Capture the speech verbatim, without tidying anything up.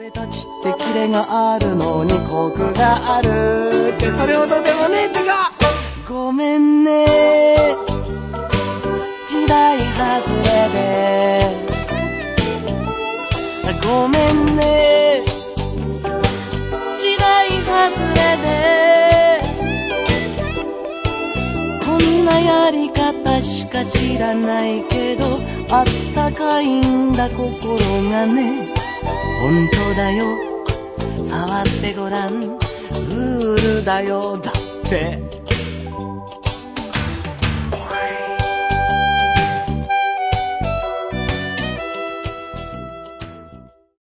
俺たちってキレがあるのにコクがあるってそれほどでもねえってか。ごめんね時代外れで、ごめんね時代外れで、こんなやり方しか知らないけどあったかいんだ心がね。本当だよ触ってごらんルールだよだって。